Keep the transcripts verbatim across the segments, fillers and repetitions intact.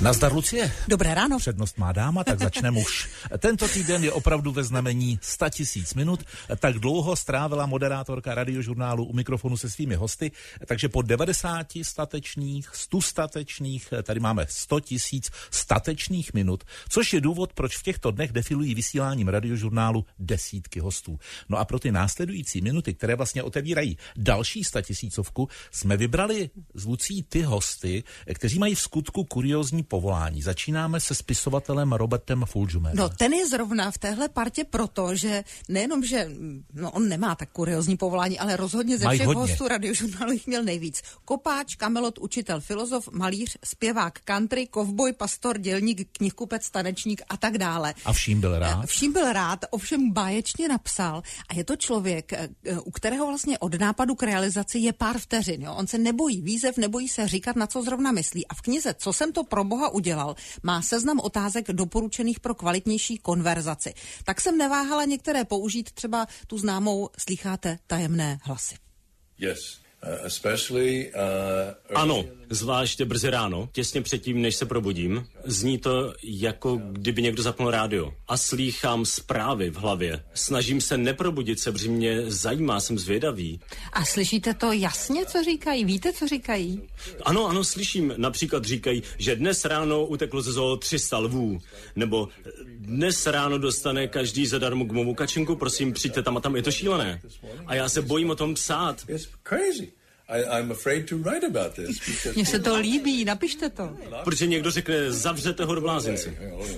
Nazdar, Lucie. Dobré ráno. Přednost má dáma, tak začneme už. Tento týden je opravdu ve znamení sto tisíc minut. Tak dlouho strávila moderátorka Radiožurnálu u mikrofonu se svými hosty, takže po devadesáti statečných, stu statečných, tady máme sto tisíc statečných minut, což je důvod, proč v těchto dnech defilují vysíláním Radiožurnálu desítky hostů. No a pro ty následující minuty, které vlastně otevírají další statisícovku, jsme vybrali z Lucí ty hosty, kteří mají v skutku kuriózní povolání. Začínáme se spisovatelem Robertem Fulghumem. No, ten je zrovna v téhle partě proto, že nejenom, že no, on nemá tak kuriózní povolání, ale rozhodně ze Mají všech hodně. hostů Radiožurnálu jich měl nejvíc. Kopáč, kamelot, učitel, filozof, malíř, zpěvák, country, kovboj, pastor, dělník, knihkupec, tanečník a tak dále. A vším byl rád? Vším byl rád, ovšem báječně napsal. A je to člověk, u kterého vlastně od nápadu k realizaci je pár vteřin. Jo? On se nebojí výzev, nebojí se říkat, na co zrovna myslí. A v knize Co jsem to pro Boha udělal, má seznam otázek doporučených pro kvalitnější konverzaci. Tak jsem neváhala některé použít, třeba tu známou Slycháte tajemné hlasy. Yes. Uh, especially, uh, ano, zvláště brzy ráno, těsně předtím, než se probudím, zní to, jako kdyby někdo zapnul rádio. A slýchám zprávy v hlavě. Snažím se neprobudit se, protože mě zajímá, jsem zvědavý. A slyšíte to jasně, co říkají? Víte, co říkají? Ano, ano, slyším. Například říkají, že dnes ráno uteklo ze zoo tři sta lvů. Nebo dnes ráno dostane každý zadarmo gumovou kačenku, prosím, přijďte tam a tam, je to šílené. A já se bojím o tom psát. it's crazy. I, I'm afraid to write about this. because- Mně se to líbí, napište to. Protože někdo řekne, zavřete ho do blázince.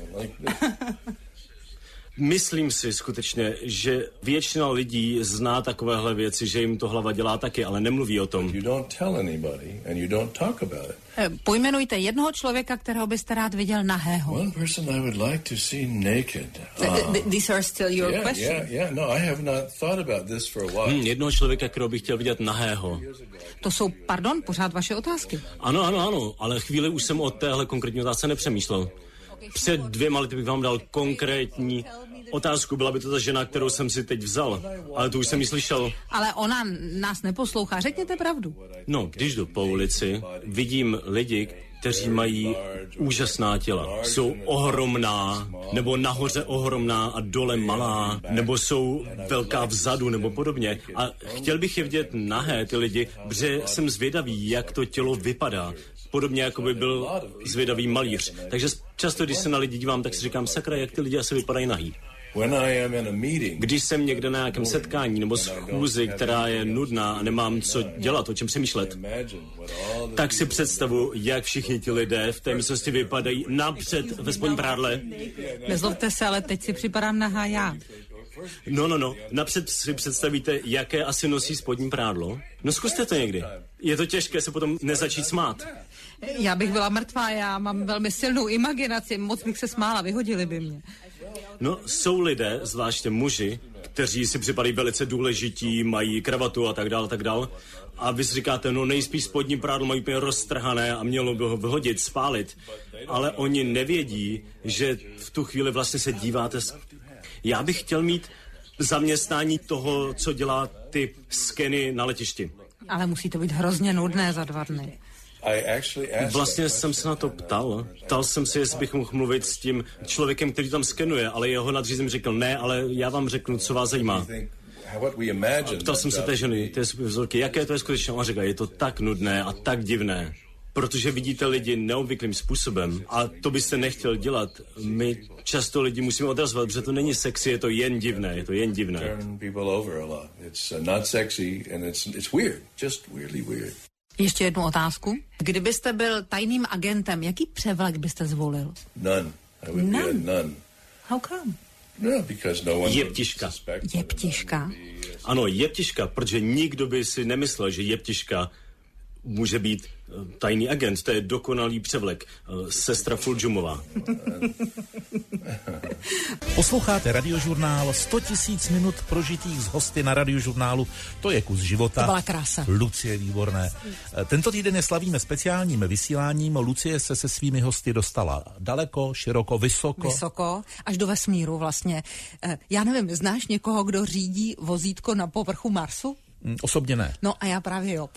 Myslím si skutečně, že většina lidí zná takovéhle věci, že jim to hlava dělá taky, ale nemluví o tom. You don't tell anybody and you don't talk about it. Eh, Pojmenujte jednoho člověka, kterého byste rád viděl nahého. One person I would like to see naked. Uh, These are still your yeah, questions. yeah, yeah. No, I have not thought about this for a while. Hmm, jednoho člověka, kterého bych chtěl vidět nahého. To jsou, pardon, pořád vaše otázky. Ano, ano, ano, ale chvíli už jsem o téhle konkrétní otázce nepřemýšlel. Před dvěma lety bych vám dal konkrétní otázku, byla by to ta žena, kterou jsem si teď vzal, ale to už jsem ji slyšel. Ale ona nás neposlouchá, řekněte pravdu. No, když jdu po ulici, vidím lidi, kteří mají úžasná těla. Jsou ohromná, nebo nahoře ohromná a dole malá, nebo jsou velká vzadu, nebo podobně. A chtěl bych je vidět nahé, ty lidi, protože jsem zvědavý, jak to tělo vypadá. Podobně jako by byl zvědavý malíř. Takže často, když se na lidi dívám, tak si říkám, sakra, jak ty lidi asi vypadají nahý. When I am in a meeting, Když jsem někde na nějakém setkání nebo schůzi, která je nudná a nemám co dělat, o čem přemýšlet, imagine what all the tak si představu, jak všichni ti lidé v té místnosti vypadají napřed ve spodním prádle. Nezlobte se, ale teď si připadám nahá já. No, no, no, napřed si představíte, jaké asi nosí spodní prádlo. No zkuste to někdy. Je to těžké se potom nezačít smát. Já bych byla mrtvá, já mám velmi silnou imaginaci, moc bych se smála, vyhodili by mě. No, jsou lidé, zvláště muži, kteří si připadají velice důležití, mají kravatu a tak dál, tak dál. A vy si říkáte, no nejspíš spodní prádlo mají úplně roztrhané a mělo by ho vyhodit, spálit. Ale oni nevědí, že v tu chvíli vlastně se díváte. s- Já bych chtěl mít zaměstnání toho, co dělá ty skeny na letišti. Ale musí to být hrozně nudné za dva dny. I actually asked Vlastně jsem se na to ptal. Ptal jsem se, jestli bych mohl mluvit s tím člověkem, který tam skenuje, ale jeho nadřízený řekl, ne, ale já vám řeknu, co vás zajímá. think what we imagine. Ptal jsem se té ženy, té supervizorky, jaké to je skutečně. On řekl, je to tak nudné a tak divné, protože vidíte lidi neobvyklým způsobem a to byste nechtěl dělat. My často lidi musíme odrazovat, protože to není sexy, je to jen divné, je to jen divné. Turn people over a lot. It's uh, not sexy and it's it's weird, just weirdly weird. Ještě jednu otázku. Kdybyste byl tajným agentem, jaký převlek byste zvolil? None. I would be a None. nun. How come? No, because no one Jeptiška. would suspect. Jeptiška. Ano, jeptiška, protože nikdo by si nemyslel, že jeptiška může být uh, tajný agent, to je dokonalý převlek. Uh, sestra Fulghumová. Posloucháte Radiožurnál, sto tisíc minut prožitých s hosty na Radiožurnálu. To je kus života. To byla krása. Lucie Výborné. Tento týden je slavíme speciálním vysíláním. Lucie se se svými hosty dostala daleko, široko, vysoko. Vysoko, až do vesmíru vlastně. Já nevím, znáš někoho, kdo řídí vozítko na povrchu Marsu? Osobně ne. No a já právě jo.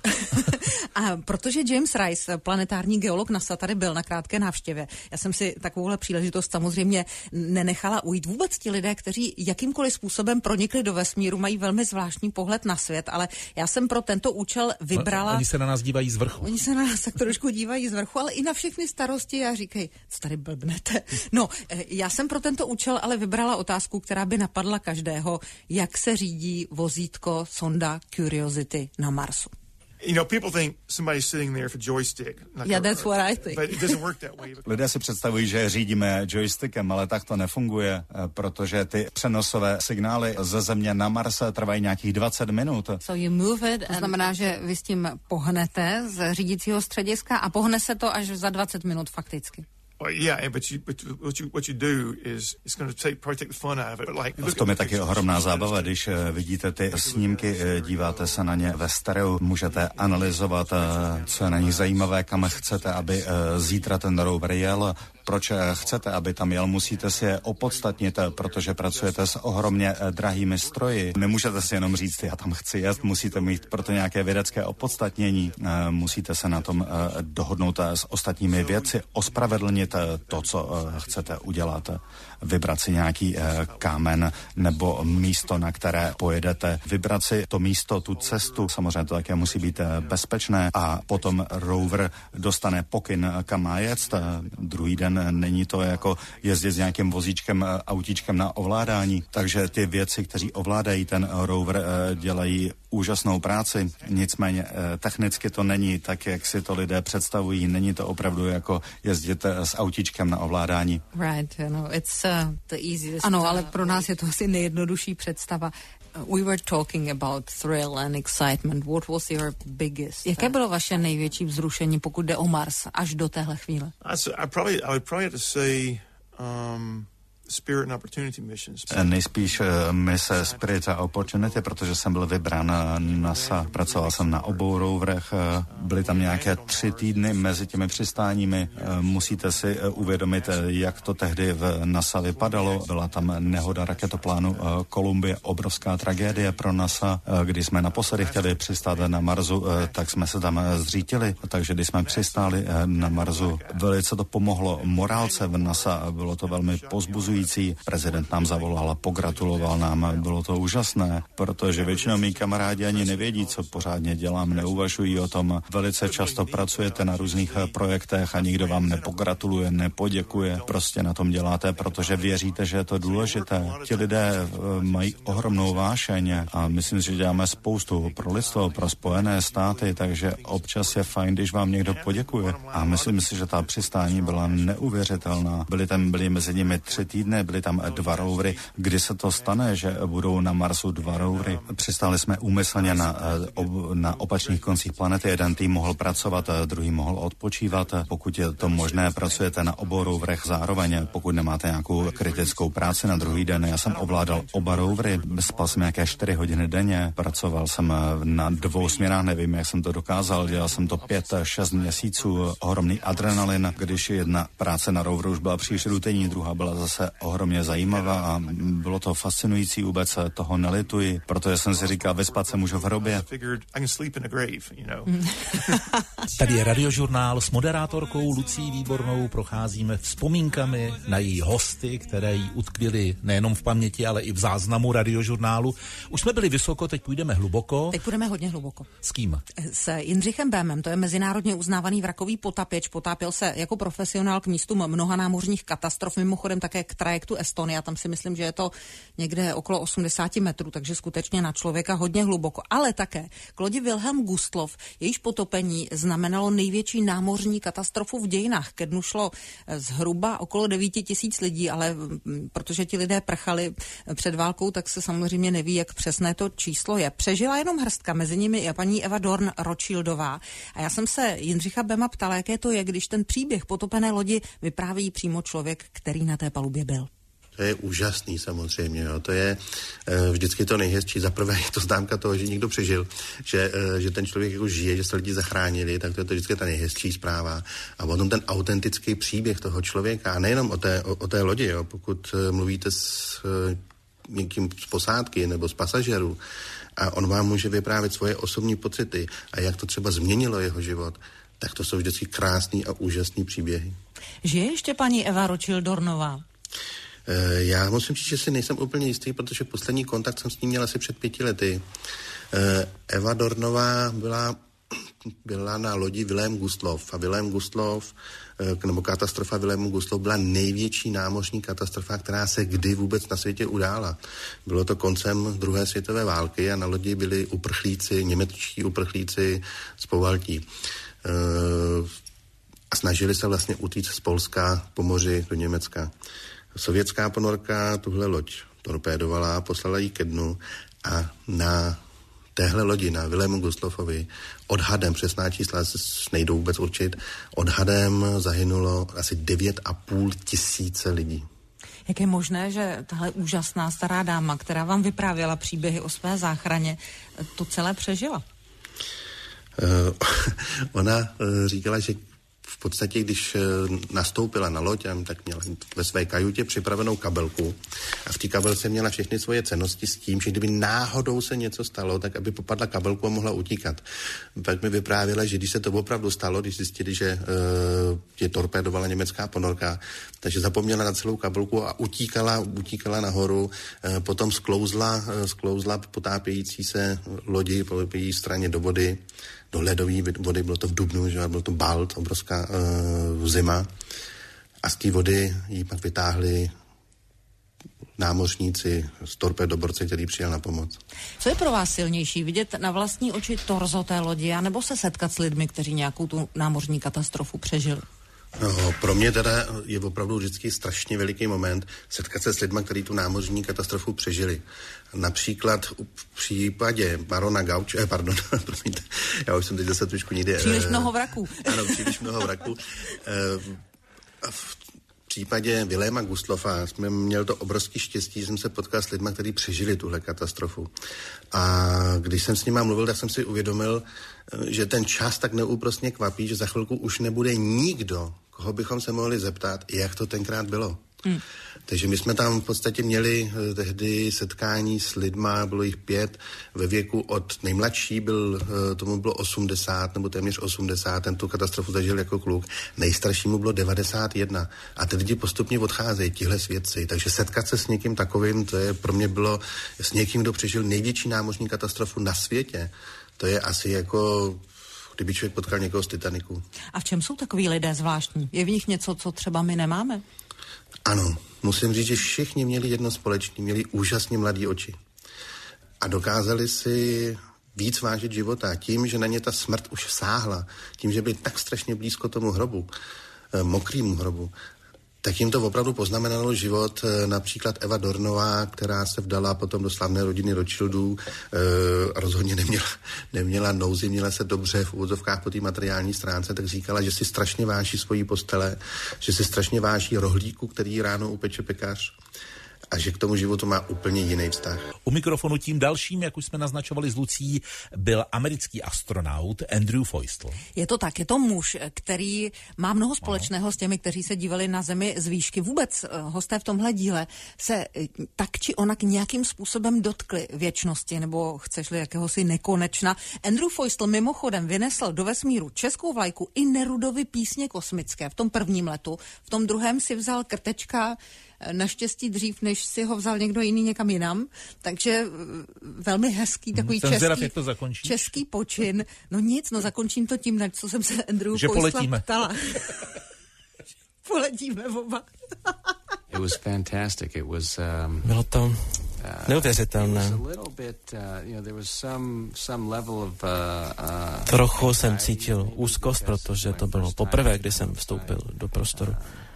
A protože James Rice, planetární geolog NASA, tady byl na krátké návštěvě, já jsem si takovouhle příležitost samozřejmě nenechala ujít. Vůbec ti lidé, kteří jakýmkoliv způsobem pronikli do vesmíru, mají velmi zvláštní pohled na svět, ale já jsem pro tento účel vybrala... Oni se na nás dívají z vrchu. Oni se na nás tak trošku dívají z vrchu, ale i na všechny starosti a říkají, co tady blbnete. No, já jsem pro tento účel ale vybrala otázku, která by napadla každého, jak se řídí vozítko sonda Curiosity na Marsu. You know, people think somebody's sitting there with a joystick. Yeah, that's what I think. But it doesn't work that way. Lidé si představují, že řídíme joystickem, ale tak to nefunguje, protože ty přenosové signály ze Země na Mars trvají nějakých dvacet minut. So you move it, to znamená, že vy s tím pohnete z řídícího střediska a pohne se to až za dvacet minut fakticky. Well, yeah, but you, but what you what you do is it's going to take probably take the fun out of it. Like, v tom je taky ohromná zábava, když vidíte ty snímky, díváte se na ně ve stereo, můžete analyzovat, co je na nich zajímavé, kam chcete, aby zítra ten rover jel. Proč chcete, aby tam jel, musíte si je opodstatnit, protože pracujete s ohromně drahými stroji. Nemůžete si jenom říct, já tam chci jet, musíte mít proto nějaké vědecké opodstatnění, musíte se na tom dohodnout s ostatními vědci, ospravedlnit to, co chcete udělat, vybrat si nějaký kámen nebo místo, na které pojedete, vybrat si to místo, tu cestu, samozřejmě to také musí být bezpečné a potom rover dostane pokyn, kam má jet, druhý den není to jako jezdit s nějakým vozíčkem, autíčkem na ovládání. Takže ty věci, kteří ovládají ten rover, dělají úžasnou práci. Nicméně technicky to není tak, jak si to lidé představují. Není to opravdu jako jezdit s autíčkem na ovládání. Right, you know, it's uh, the easiest. Ano, ale pro nás je to asi nejjednodušší představa. We were talking about thrill and excitement. What was your biggest? Jaké bylo vaše největší vzrušení, pokud jde o Mars, až do téhle chvíle? I probably I would probably have to say um Spirit and Opportunity missions. Nejspíš mise Spirit a Opportunity, protože jsem byl vybrán na NASA. Pracoval jsem na obou roverech. Byly tam nějaké tři týdny mezi těmi přistáními. Musíte si uvědomit, jak to tehdy v NASA vypadalo. Byla tam nehoda raketoplánu Columbia, obrovská tragédie pro NASA. Když jsme naposledy chtěli přistát na Marsu, tak jsme se tam zřítili. Takže když jsme přistáli na Marsu, velice to pomohlo morálce v NASA. Bylo to velmi povzbuzující. Prezident nám zavolal a pogratuloval nám. Bylo to úžasné, protože většinou mý kamarádi ani nevědí, co pořádně dělám, neuvažují o tom. Velice často pracujete na různých projektech a nikdo vám nepogratuluje, nepoděkuje. Prostě na tom děláte, protože věříte, že je to důležité. Ti lidé mají ohromnou vášeň a myslím si, že děláme spoustu pro lidstvo, pro Spojené státy, takže občas je fajn, když vám někdo poděkuje. A myslím si, že ta přistání byla neuvěřitelná. Byli tam byli mezi nimi tři týdny, byly tam dva rovery. Kdy se to stane, že budou na Marsu dva rovery? Přistáli jsme úmyslně na, na opačných koncích planety. Jeden tým mohl pracovat, druhý mohl odpočívat. Pokud je to možné, pracujete na obou roverech zároveň, pokud nemáte nějakou kritickou práci na druhý den. Já jsem ovládal oba rovery, spal jsem nějaké čtyři hodiny denně, pracoval jsem na dvou směnách, nevím, jak jsem to dokázal, dělal jsem to pět, šest měsíců, ohromný adrenalin, když jedna práce na roveru už byla příliš rutinní, druhá byla zase ohromně zajímavá a bylo to fascinující, vůbec toho nelituji, protože jsem si říkal, vyspat se můžu v hrobě. Tady je Radiožurnál s moderátorkou Lucí Výbornou, procházíme vzpomínkami na její hosty, které jí utkvěly nejenom v paměti, ale i v záznamu Radiožurnálu. Už jsme byli vysoko, teď půjdeme hluboko. Teď půjdeme hodně hluboko. S kým? S Jindřichem Böhmem, to je mezinárodně uznávaný vrakový potapěč, potápěl se jako profesionál k místům mnoha námořních katastrof, mimochodem také k trajektu Estonia, tam si myslím, že je to někde okolo osmdesát metrů, takže skutečně na člověka hodně hluboko. Ale také k lodi Wilhelm Gustloff, jejíž potopení znamenalo největší námořní katastrofu v dějinách. Ke dnu šlo zhruba okolo devět tisíc lidí, ale protože ti lidé prchali před válkou, tak se samozřejmě neví, jak přesné to číslo je. Přežila jenom hrstka, mezi nimi je paní Eva Dorn Rothschildová. A já jsem se Jindřicha Böhma ptala, jaké to je, když ten příběh potopené lodi vypráví přímo člověk, který na té palubě byl. To je úžasný samozřejmě, jo. To je e, vždycky to nejhezčí. Za prvé je to známka toho, že někdo přežil, že, e, že ten člověk jako žije, že se lidi zachránili, tak to je to vždycky ta nejhezčí zpráva. A potom ten autentický příběh toho člověka, a nejenom o té, o, o té lodi, jo. Pokud e, mluvíte s e, někým z posádky nebo z pasažerů, a on vám může vyprávět svoje osobní pocity a jak to třeba změnilo jeho život, tak to jsou vždycky krásný a úžasný příběhy. Žije ještě paní Eva Rothschildornová? Já musím říct, že si nejsem úplně jistý, protože poslední kontakt jsem s ní měl asi před pěti lety. Eva Dornová byla, byla na lodi Vilém Gustlov a Vilém Gustlov, nebo katastrofa Vilému Gustlov byla největší námořní katastrofa, která se kdy vůbec na světě udála. Bylo to koncem druhé světové války a na lodi byli uprchlíci, němečtí uprchlíci z Pobaltí. A snažili se vlastně utíct z Polska po moři do Německa. Sovětská ponorka tuhle loď torpédovala, poslala ji ke dnu a na téhle lodi, na Vilému Gustlovovi, odhadem, přesná čísla se nejdou vůbec určit, odhadem zahynulo asi devět a půl tisíce lidí. Jak je možné, že tahle úžasná stará dáma, která vám vyprávěla příběhy o své záchraně, to celé přežila? Uh, ona uh, říkala, že v podstatě, když nastoupila na loď, tak měla ve své kajutě připravenou kabelku a v té kabelce měla všechny svoje cennosti s tím, že kdyby náhodou se něco stalo, tak aby popadla kabelku a mohla utíkat. Pak mi vyprávěla, že když se to opravdu stalo, když zjistili, že uh, je torpédovala německá ponorka, takže zapomněla na celou kabelku a utíkala, utíkala nahoru, uh, potom sklouzla, uh, sklouzla potápějící se lodi po její straně do vody, do ledové vody, bylo to v dubnu, že byl to balt, obrovská uh, zima. A z té vody jí pak vytáhli námořníci z torpédoborce, který přijel na pomoc. Co je pro vás silnější? Vidět na vlastní oči torzo té lodi, anebo se setkat s lidmi, kteří nějakou tu námořní katastrofu přežili? No, pro mě teda je opravdu vždycky strašně veliký moment setkat se s lidmi, kteří tu námořní katastrofu přežili. Například v případě barona Gauče, eh, pardon, promiňte, já už jsem teď zase trošku někde... Příliš eh, mnoho vraků. Ano, příliš mnoho vraků. Eh, v případě Viléma Gustlova jsme měl to obrovský štěstí, že jsem se potkal s lidmi, kteří přežili tuhle katastrofu. A když jsem s nima mluvil, tak jsem si uvědomil, že ten čas tak neúprosně kvapí, že za chvilku už nebude nikdo, koho bychom se mohli zeptat, jak to tenkrát bylo. Hmm. Takže my jsme tam v podstatě měli tehdy setkání s lidma, bylo jich pět, ve věku od nejmladší byl, tomu bylo osmdesát nebo téměř osmdesát, ten tu katastrofu zažil jako kluk, nejstaršímu bylo devadesát jedna a ty lidi postupně odcházejí, tihle svědci, takže setkat se s někým takovým, to je pro mě bylo s někým, kdo přežil největší námořní katastrofu na světě, to je asi jako... kdyby člověk potkal někoho z Titaniku. A v čem jsou takový lidé zvláštní? Je v nich něco, co třeba my nemáme? Ano, musím říct, že všichni měli jedno společné, měli úžasně mladé oči. A dokázali si víc vážit života tím, že na ně ta smrt už sáhla, tím, že byli tak strašně blízko tomu hrobu, mokrýmu hrobu, tak jim to opravdu poznamenalo život. Například Eva Dornová, která se vdala potom do slavné rodiny Rothschildů, e, rozhodně neměla, neměla nouzi, měla se dobře v úvodzovkách po té materiální stránce, tak říkala, že si strašně váží svojí postele, že si strašně váží rohlíku, který ráno upeče pekař a že k tomu životu má úplně jiný vztah. U mikrofonu tím dalším, jak už jsme naznačovali s Lucí, byl americký astronaut Andrew Feustel. Je to tak, je to muž, který má mnoho společného s těmi, kteří se dívali na Zemi z výšky. Vůbec hosté v tomhle díle se tak či onak nějakým způsobem dotkli věčnosti, nebo chceš-li jakéhosi nekonečna. Andrew Feustel mimochodem vynesl do vesmíru českou vlajku i Nerudovy písně kosmické v tom prvním letu. V tom druhém si vzal krtečka naštěstí dřív, než si ho vzal někdo jiný někam jinam, takže velmi hezký takový jsem český, zvědav, jak to zakončíš. český počin. No nic, no zakončím to tím, na co jsem se Andrew že poletíme. ptala. Poletíme oba. It was fantastic. It was um, Bylo to neuvěřitelné. Trochu jsem cítil úzkost, protože to bylo poprvé, kdy jsem vstoupil do prostoru.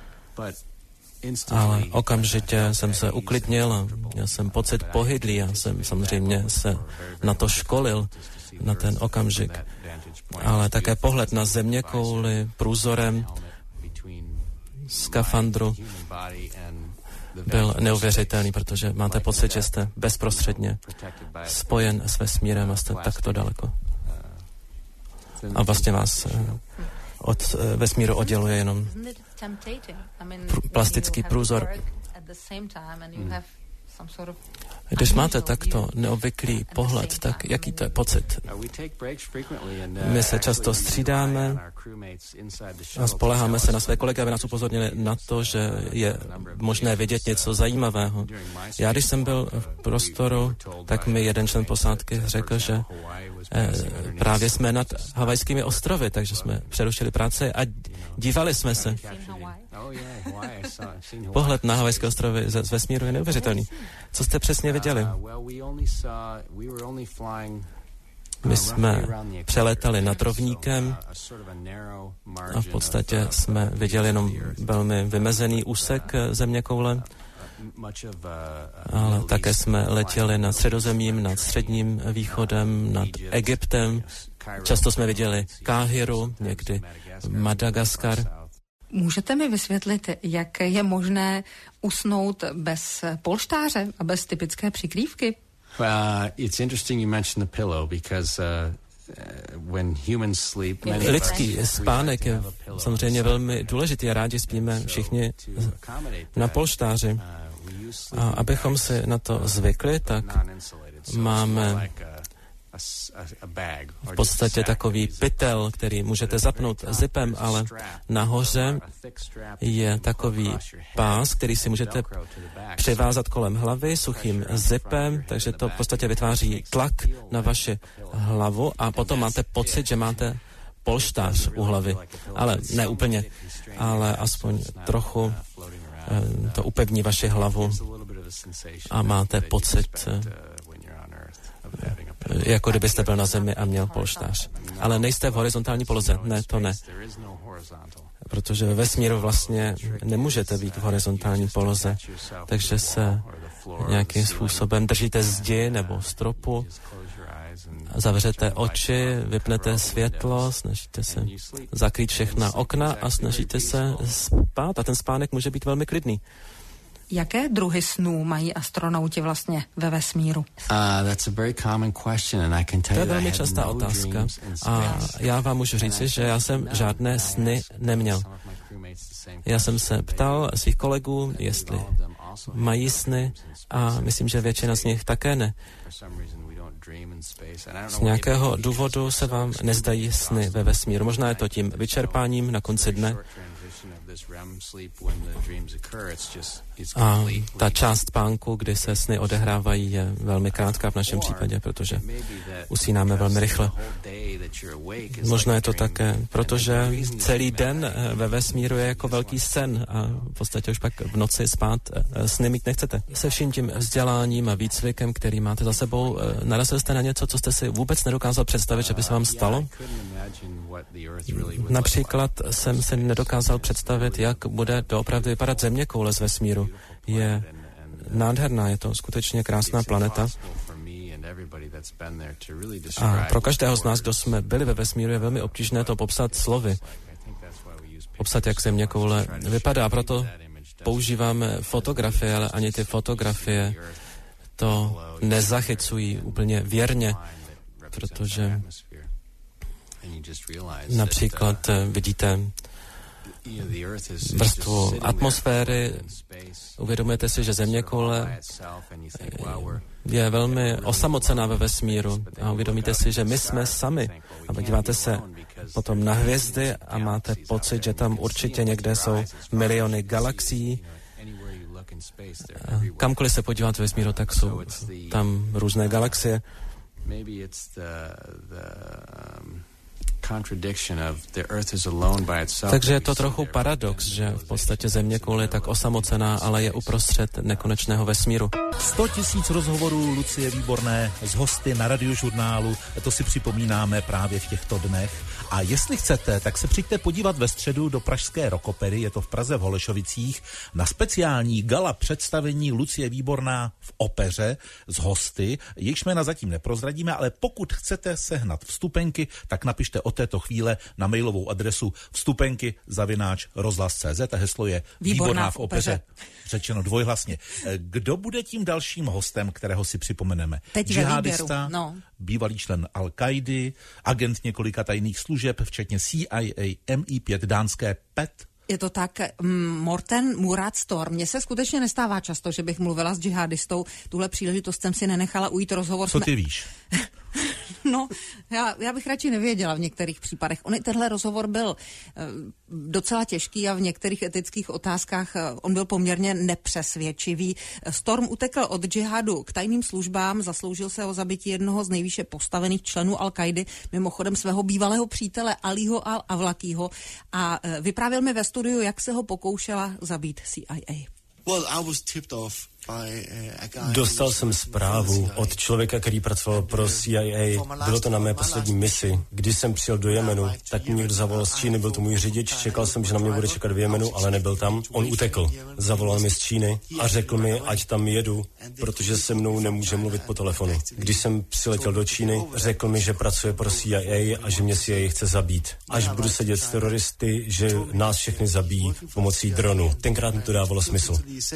Ale okamžitě jsem se uklidnil a měl jsem pocit pohydlí. Já jsem samozřejmě se na to školil, na ten okamžik. Ale také pohled na zeměkouli průzorem skafandru byl neuvěřitelný, protože máte pocit, že jste bezprostředně spojen s vesmírem a jste takto daleko. A vlastně vás od vesmíru odděluje jenom pr- plastický průzor. Když máte takto neobvyklý pohled, tak jaký to je pocit? My se často střídáme a spoléháme se na své kolegy, aby nás upozornili na to, že je možné vidět něco zajímavého. Já, když jsem byl v prostoru, tak mi jeden člen posádky řekl, že eh, právě jsme nad Havajskými ostrovy, takže jsme přerušili práci a dívali jsme se. Pohled na Havajské ostrovy z, z vesmíru je neuvěřitelný. Co jste přesně viděli? My jsme přelétali nad rovníkem a v podstatě jsme viděli jenom velmi vymezený úsek zeměkoule, ale také jsme letěli nad Středozemím, nad Středním východem, nad Egyptem. Často jsme viděli Káhiru, někdy Madagaskar. Můžete mi vysvětlit, jak je možné usnout bez polštáře a bez typické přikrývky? Uh, it's interesting you mentioned the pillow because uh, when humans sleep, lidský spánek je samozřejmě velmi důležitý a rádi spíme všichni na polštáři. A abychom si na to zvykli, tak máme v podstatě takový pytel, který můžete zapnout zipem, ale nahoře je takový pás, který si můžete přivázat kolem hlavy suchým zipem, takže to v podstatě vytváří tlak na vaši hlavu a potom máte pocit, že máte polštář u hlavy. Ale ne úplně, ale aspoň trochu to upevní vaši hlavu a máte pocit, jako kdybyste byl na zemi a měl polštář. Ale nejste v horizontální poloze. Ne, to ne. Protože ve vesmíru vlastně nemůžete být v horizontální poloze. Takže se nějakým způsobem držíte zdi nebo stropu, zavřete oči, vypnete světlo, snažíte se zakrýt všechna okna a snažíte se spát. A ten spánek může být velmi klidný. Jaké druhy snů mají astronauti vlastně ve vesmíru? To je velmi častá otázka a já vám můžu říci, že já jsem žádné sny neměl. Já jsem se ptal svých kolegů, jestli mají sny a myslím, že většina z nich také ne. Z nějakého důvodu se vám nezdají sny ve vesmíru. Možná je to tím vyčerpáním na konci dne. A ta část spánku, kdy se sny odehrávají, je velmi krátká v našem případě, protože usínáme velmi rychle. Možná je to také, protože celý den ve vesmíru je jako velký sen a v podstatě už pak v noci spát sny mít nechcete. Se vším tím vzděláním a výcvikem, který máte za sebou, narazil jste na něco, co jste si vůbec nedokázal představit, že by se vám stalo? Například jsem si nedokázal představit, jak bude doopravdy vypadat zeměkoule z vesmíru. Je nádherná, je to skutečně krásná planeta. A pro každého z nás, kdo jsme byli ve vesmíru, je velmi obtížné to popsat slovy. Popsat, jak zeměkoule vypadá. Proto používáme fotografie, ale ani ty fotografie to nezachycují úplně věrně, protože například vidíte vrstvu atmosféry, uvědomujete si, že zeměkoule je velmi osamocená ve vesmíru a uvědomíte si, že my jsme sami. A podíváte se potom na hvězdy a máte pocit, že tam určitě někde jsou miliony galaxií. Kamkoliv se podíváte ve vesmíru, tak jsou tam různé galaxie. Takže je to trochu paradox, že v podstatě zeměkoule je tak osamocená, ale je uprostřed nekonečného vesmíru. sto tisíc rozhovorů Lucie Výborné s hosty na Radiožurnálu, to si připomínáme právě v těchto dnech. A jestli chcete, tak se přijďte podívat ve středu do pražské Rokopery, je to v Praze v Holešovicích, na speciální gala představení Lucie Výborná v opeře s hosty. Jejich jména zatím neprozradíme, ale pokud chcete sehnat vstupenky, tak napište od této chvíle na mailovou adresu vstupenky zavináč rozhlas tečka cé zet a heslo je Výborná, Výborná v opeře. Řečeno dvojhlasně. Kdo bude tím dalším hostem, kterého si připomeneme? Teď džihadista, no. bývalý člen Al-Kaidy, agent několika tajných služeb, včetně C I A, M I pět, dánské P E T. Je to tak, Morten Murat Storm. Mně se skutečně nestává často, že bych mluvila s džihadistou. Tuhle příležitost jsem si nenechala ujít rozhovor. Co ty víš? No, já, já bych radši nevěděla v některých případech. On, tenhle rozhovor byl e, docela těžký a v některých etických otázkách e, on byl poměrně nepřesvědčivý. Storm utekl od džihadu k tajným službám, zasloužil se o zabití jednoho z nejvýše postavených členů Al-Kaidy, mimochodem svého bývalého přítele Aliho Al-Awlakiho, a e, vyprávěl mi ve studiu, jak se ho pokoušela zabít C I A. Well, I was tipped off. Dostal jsem zprávu od člověka, který pracoval pro C I A. Bylo to na mé poslední misi. Když jsem přijel do Jemenu, tak mě někdo zavolal z Číny, byl to můj řidič, čekal jsem, že na mě bude čekat v Jemenu, ale nebyl tam. On utekl. Zavolal mi z Číny a řekl mi, ať tam jedu, protože se mnou nemůže mluvit po telefonu. Když jsem přiletěl do Číny, řekl mi, že pracuje pro C I A a že mě C I A chce zabít. Až budu sedět s teroristy, že nás všechny zabijí pomocí dronu. Tenkrát mi to dávalo smysl.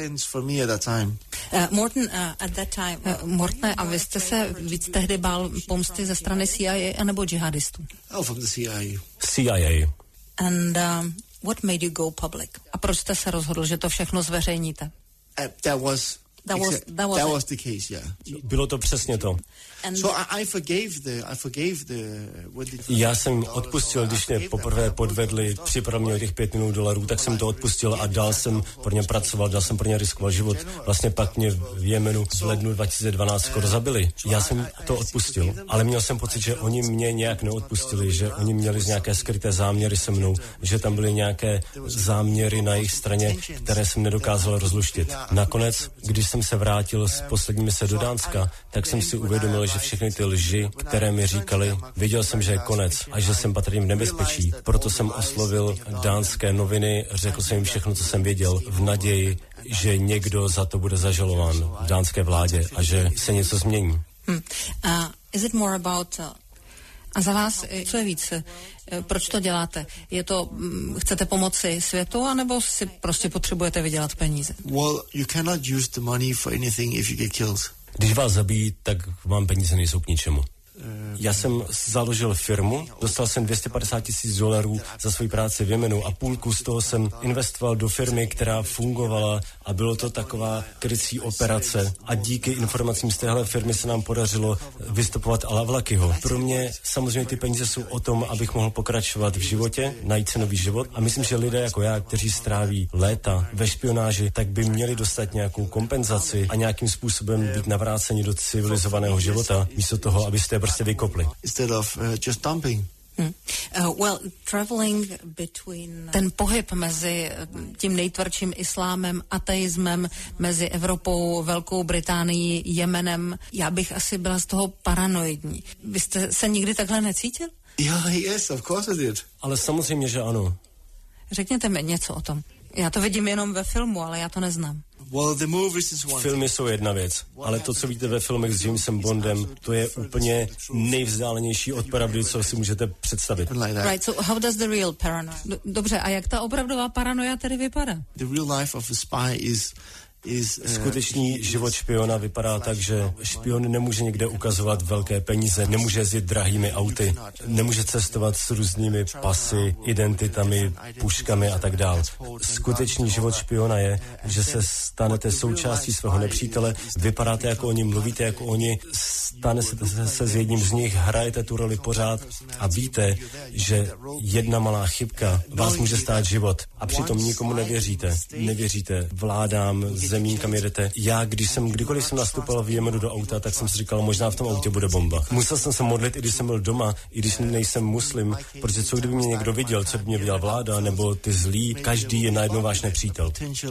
Uh, Morten, uh, at that time, uh, Mortne, a vy jste se víc tehdy bál pomsty ze strany C I A anebo džihadistů? Oh, from the C I A. C I A. And um, what made you go public? A proč jste se rozhodl, že to všechno zveřejníte? Uh, that was That was, that was, that was the case, yeah. Bylo to přesně to. So I, I forgave the, I forgave the, what did Já jsem odpustil, když mě poprvé podvedli, připravil mě o těch pět milionů dolarů, tak jsem to odpustil a dál jsem pro ně pracoval, dál jsem pro ně riskoval život. Vlastně pak mě v Jemenu v lednu dva tisíce dvanáct skoro zabili. Já jsem to odpustil, ale měl jsem pocit, že oni mě nějak neodpustili, že oni měli nějaké skryté záměry se mnou, že tam byly nějaké záměry na jejich straně, které jsem nedokázal rozluštit. Nakonec, když jsem se vrátil s poslední mise do Dánska, tak jsem si uvědomil, že všechny ty lži, které mi říkali, věděl jsem, že je konec a že jsem patrně v nebezpečí. Proto jsem oslovil dánské noviny, řekl jsem jim všechno, co jsem věděl, v naději, že někdo za to bude zažalován v dánské vládě a že se něco změní. Hmm. Uh, is it more about, uh, a za vás, co je víc? Proč to děláte? Je to, chcete pomoci světu, anebo si prostě potřebujete vydělat peníze? Well, you cannot use the money for anything if you get killed. Když vás zabijí, tak vám peníze nejsou k ničemu. Já jsem založil firmu, dostal jsem dvě stě padesát tisíc dolarů za svoji práci v Jemenu a půlku z toho jsem investoval do firmy, která fungovala a bylo to taková krycí operace a díky informacím z téhle firmy se nám podařilo vystupovat Al-Awlakiho. Pro mě samozřejmě ty peníze jsou o tom, abych mohl pokračovat v životě, najít si nový život a myslím, že lidé jako já, kteří stráví léta ve špionáži, tak by měli dostat nějakou kompenzaci a nějakým způsobem být navráceni do civilizovaného života, místo toho, abyste prostě vykopli. Instead of uh, just dumping. Hmm. Uh, well, traveling between... Ten pohyb mezi tím nejtvrdším islámem, ateismem, mezi Evropou, Velkou Británií, Jemenem, já bych asi byla z toho paranoidní. Vy jste se nikdy takhle necítil? Yeah, yes, of course I did. Ale samozřejmě, že ano. Řekněte mi něco o tom. Já to vidím jenom ve filmu, ale já to neznám. Well, the movies is one. Filmy jsou jedna věc, ale to, co vidíte ve filmech s Jamesem Bondem, to je úplně nejvzdálenější od pravdy, co si můžete představit. Right, so how does the real paranoia? Dobře, a jak ta opravdová paranoia tedy vypadá? The real life of a spy is Skutečný život špiona vypadá tak, že špion nemůže někde ukazovat velké peníze, nemůže jezdit drahými auty, nemůže cestovat s různými pasy, identitami, puškami a tak dál. Skutečný život špiona je, že se stanete součástí svého nepřítele, vypadáte jako oni, mluvíte jako oni, stane se, se s jedním z nich, hrajete tu roli pořád a víte, že jedna malá chybka vás může stát život a přitom nikomu nevěříte. Nevěříte vládám, zemím, kam jedete. Já, když jsem, kdykoliv jsem nastupoval v Jemenu do auta, tak jsem si říkal, možná v tom autě bude bomba. Musel jsem se modlit, i když jsem byl doma, i když nejsem muslim, protože co kdyby mě někdo viděl, co by mě viděla vláda, nebo ty zlí, každý je najednou váš nepřítel.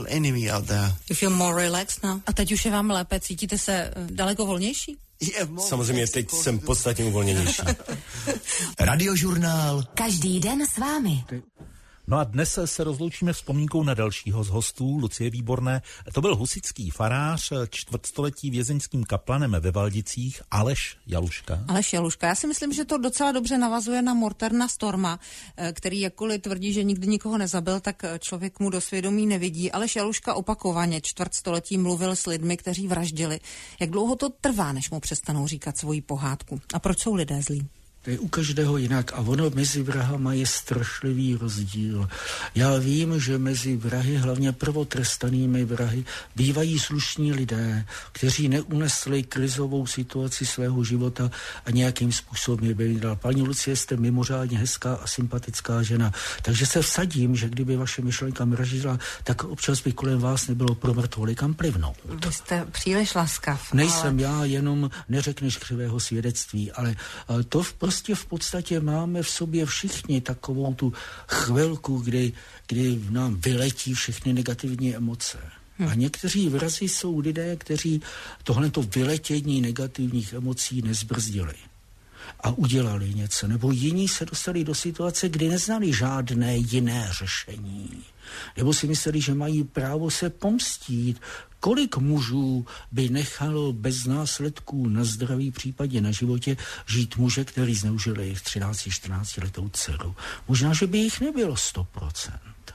You feel more relaxed now? A teď už je vám lépe, cítíte se daleko volnější? Samozřejmě teď jsem podstatně uvolněnější. Radiožurnál. Každý den s vámi. No a dnes se rozloučíme vzpomínkou na dalšího z hostů, Lucie Výborné. To byl husitský farář, čtvrtstoletí vězeňským kaplanem ve Valdicích, Aleš Jaluška. Aleš Jaluška. Já si myslím, že to docela dobře navazuje na Mortena Storma, který jakkoliv tvrdí, že nikdy nikoho nezabil, tak člověk mu do svědomí nevidí. Aleš Jaluška opakovaně čtvrtstoletí mluvil s lidmi, kteří vraždili. Jak dlouho to trvá, než mu přestanou říkat svoji pohádku? A proč jsou lidé zlí? To je u každého jinak a ono mezi vrahama je strašlivý rozdíl. Já vím, že mezi vrahy, hlavně prvotrestanými vrahy, bývají slušní lidé, kteří neunesli krizovou situaci svého života a nějakým způsobem je vydal. Paní Lucie, jste mimořádně hezká a sympatická žena, takže se vsadím, že kdyby vaše myšlenka mražila, tak občas by kolem vás nebylo pro mrtvoly kam plivnout. Vy jste příliš laskav. Nejsem ale... já, jenom neřekneš křivého svědectví, ale to v, prostě v podstatě máme v sobě všichni takovou tu chvilku, kdy, kdy nám vyletí všechny negativní emoce. Hmm. A někteří vrazi jsou lidé, kteří tohleto vyletění negativních emocí nezbrzdili a udělali něco. Nebo jiní se dostali do situace, kdy neznali žádné jiné řešení. Nebo si mysleli, že mají právo se pomstít. Kolik mužů by nechalo bez následků na zdraví, případě na životě, žít muže, který zneužil jejich třináct čtrnáct letou dceru? Možná, že by jich nebylo sto procent.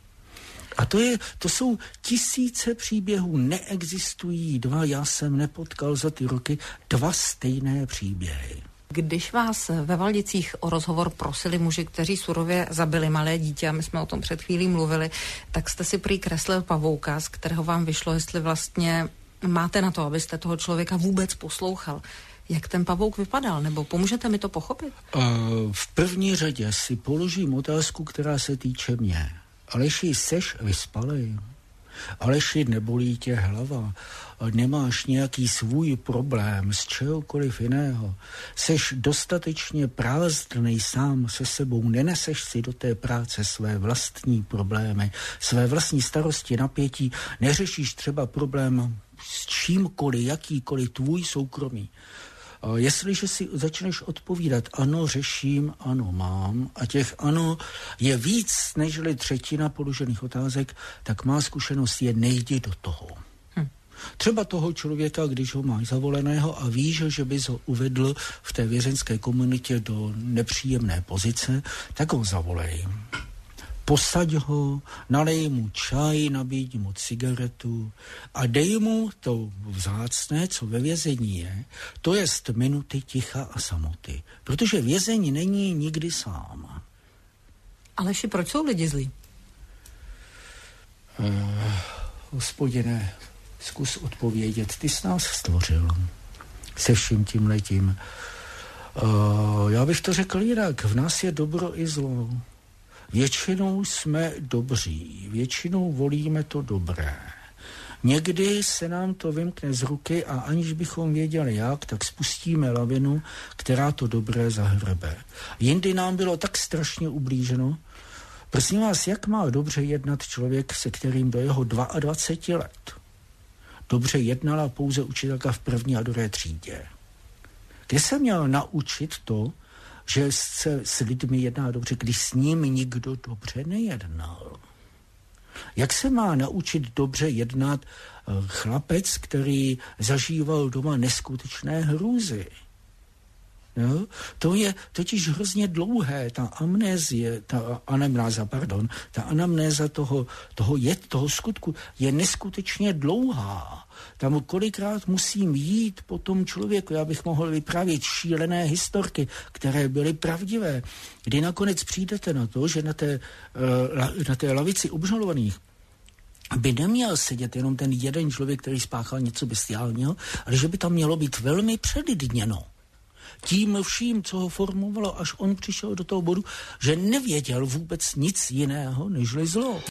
A to, je, to jsou tisíce příběhů, neexistují dva, já jsem nepotkal za ty roky dva stejné příběhy. Když vás ve Valdicích o rozhovor prosili muži, kteří surově zabili malé dítě, a my jsme o tom před chvílí mluvili, tak jste si prý kreslil pavouka, z kterého vám vyšlo, jestli vlastně máte na to, abyste toho člověka vůbec poslouchal. Jak ten pavouk vypadal, nebo pomůžete mi to pochopit? Uh, v první řadě si položím otázku, která se týče mě. Aleši, seš vyspalej? Aleši, nebolí tě hlava? Nemáš nějaký svůj problém z čehokoliv jiného? Seš dostatečně prázdnej sám se sebou? Neneseš si do té práce své vlastní problémy, své vlastní starosti, napětí? Neřešíš třeba problém s čímkoliv, jakýkoliv tvůj soukromí? Jestliže si začneš odpovídat ano, řeším, ano, mám, a těch ano je víc nežli třetina položených otázek, tak má zkušenost je nejdi do toho. Hm. Třeba toho člověka, když ho máš zavoleného a víš, že bys ho uvedl v té věřenské komunitě do nepříjemné pozice, tak ho zavolej. Posaď ho, nalej mu čaj, nabídni mu cigaretu a dej mu to vzácné, co ve vězení je, to jest minuty ticha a samoty. Protože vězení není nikdy sám. Aleši, proč jsou lidi zlí? Uh, hospodine, zkus odpovědět. Ty jsi nás stvořil se vším tímhletím. Uh, já bych to řekl jinak. V nás je dobro i zlo. Většinou jsme dobří, většinou volíme to dobré. Někdy se nám to vymkne z ruky a aniž bychom věděli jak, tak spustíme lavinu, která to dobré zahrebe. Jindy nám bylo tak strašně ublíženo. Prosím vás, jak má dobře jednat člověk, se kterým do jeho dvacet dva let dobře jednala pouze učitelka v první a druhé třídě? Kde se měl naučit to, že se s lidmi jedná dobře, když s ním nikdo dobře nejednal? Jak se má naučit dobře jednat chlapec, který zažíval doma neskutečné hrůzy? Jo? To je totiž hrozně dlouhé, ta amnézie, ta anamnéza, pardon, ta anamnéza toho, toho, je, toho skutku je neskutečně dlouhá. Tam kolikrát musím jít po tom člověku, já bych mohl vyprávět šílené historky, které byly pravdivé, kdy nakonec přijdete na to, že na té, na té lavici obžalovaných by neměl sedět jenom ten jeden člověk, který spáchal něco bestiálního, ale že by tam mělo být velmi předydněno tím vším, co ho formovalo, až on přišel do toho bodu, že nevěděl vůbec nic jiného, nežli zlo.